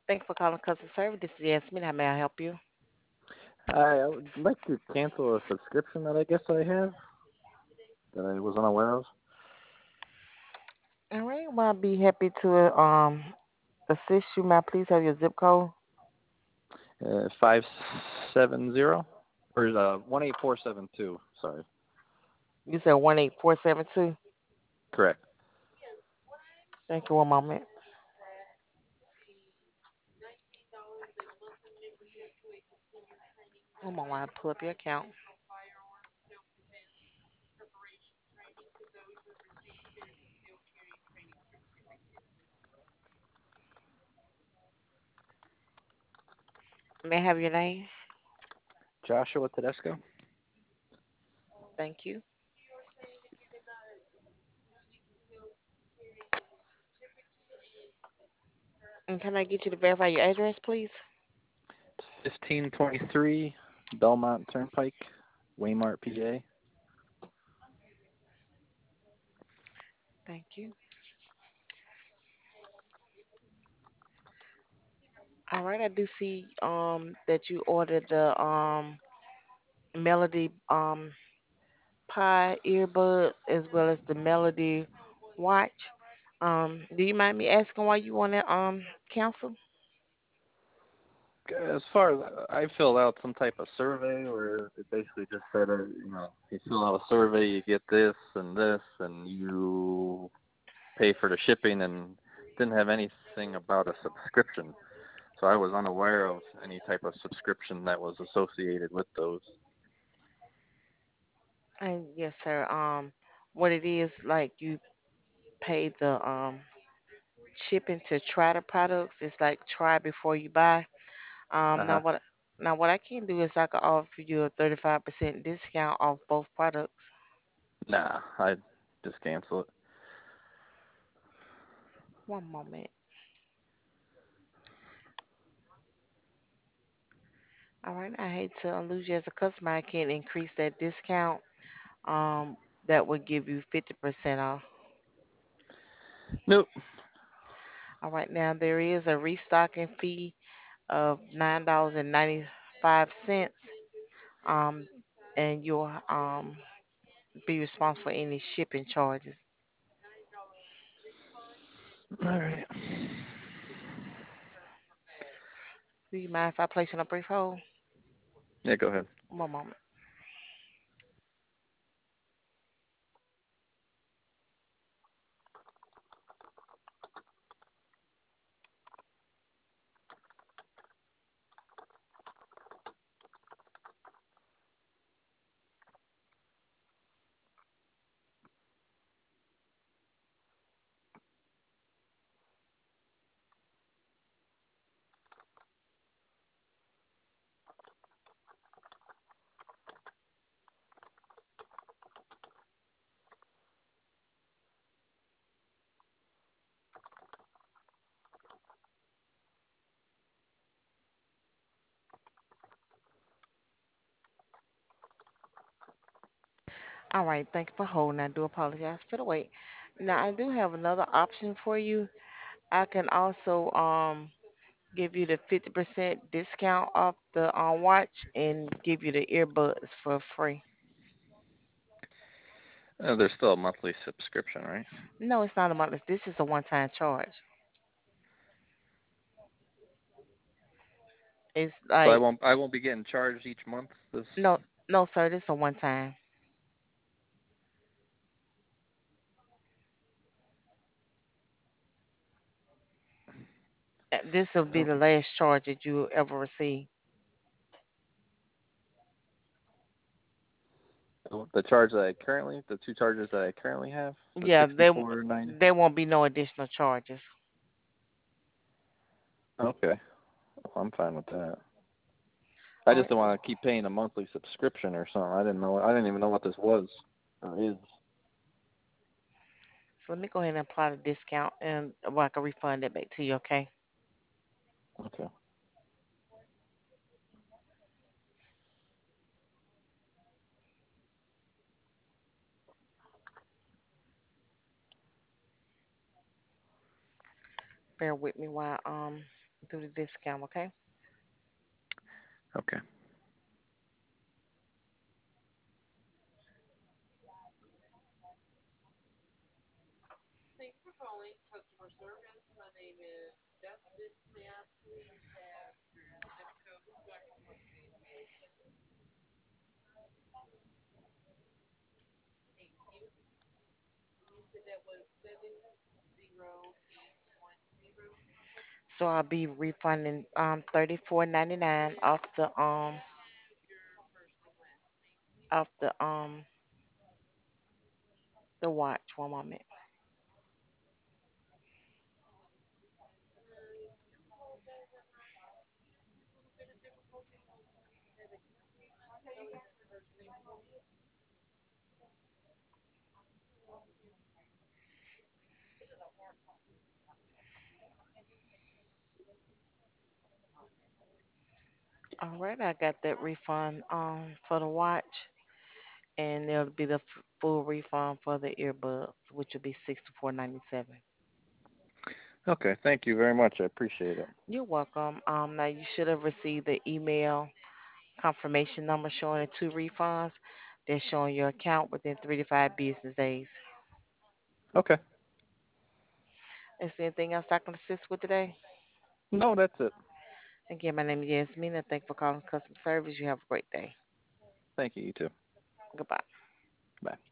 Thanks for calling customer service. This is Yasmin. How may I help you? Hi, I would like to cancel a subscription that I guess I have that I was unaware of. All right. Well, I'll be happy to assist you. May I please have your zip code? 570 or 18472. Sorry, You said 18472. correct. Thank you. One moment. One moment while I pull up your account. May I have your name? Joshua Tedesco. Thank you. And can I get you to verify your address, please? 1523 Belmont Turnpike, Waymart, PA. Thank you. All right. I do see that you ordered the Melody Pi earbuds as well as the Melody watch. Do you mind me asking why you want to cancel? As far as I filled out some type of survey where it basically just said, you fill out a survey, you get this, and you pay for the shipping, and didn't have anything about a subscription. So I was unaware of any type of subscription that was associated with those. And yes, sir. What it is like you pay the shipping to try the products. It's like try before you buy. Uh Now huh. what I can do is I can offer you a 35% discount off both products. Nah, I just cancel it. One moment. All right. I hate to lose you as a customer. I can increase that discount. Um, that would give you 50% off. Nope. All right. Now there is a restocking fee of $9.95. Um, and you'll be responsible for any shipping charges. All right. Do you mind if I place you on a brief hold? Yeah, go ahead. One moment. All right, thank you for holding. I do apologize for the wait. Now I do have another option for you. I can also give you the 50% discount off the watch and give you the earbuds for free. There's still a monthly subscription, right? No, it's not a month. This is a one-time charge. It's So like I won't be getting charged each month. This. no, no, sir. This is a one-time. This will be the Okay. last charge that you ever receive. The charge that the two charges that I currently have, the Yeah, 64.90. there won't be no additional charges. Okay, well, I'm fine with that. I All just right. don't want to keep paying a monthly subscription or something. I didn't know. I didn't even know what this was or is. So let me go ahead and apply the discount and well, I can refund it back to you, okay? Okay. Bear with me while through the discount. Okay. Okay. So I'll be refunding 34.99 off the watch. One moment. All right, I got that refund for the watch, and there'll be the full refund for the earbuds, which will be 64.97. Okay. Thank you very much. I appreciate it. You're welcome. Now you should have received the email confirmation number showing the two refunds. They're showing your account within 3 to 5 business days. Okay. Is there anything else I can assist with today? No, that's it. Again, my name is Yasmina. Thank you for calling customer service. You have a great day. Thank you. You too. Goodbye. Bye.